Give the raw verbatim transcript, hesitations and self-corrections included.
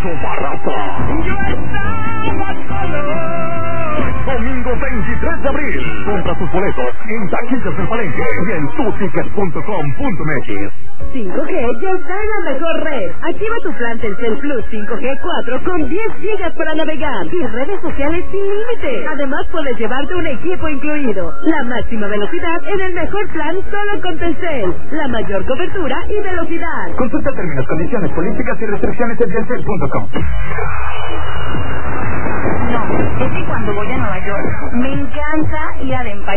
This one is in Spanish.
Precio barata. Yo estaba solo. Domingo veintitrés de abril. Compra tus boletos en taquillas del Palenque y en tuticket punto com punto m x. cinco G ya está en la mejor red. Activa tu plan Telcel Plus cinco G cuatro con diez gigas para navegar y redes sociales sin límite. Además puedes llevarte un equipo incluido. La máxima velocidad en el mejor plan solo con Telcel. La mayor cobertura y velocidad. Consulta términos, condiciones, políticas y restricciones en telcel punto com. No, es que cuando voy a Nueva York me encanta ir al Empire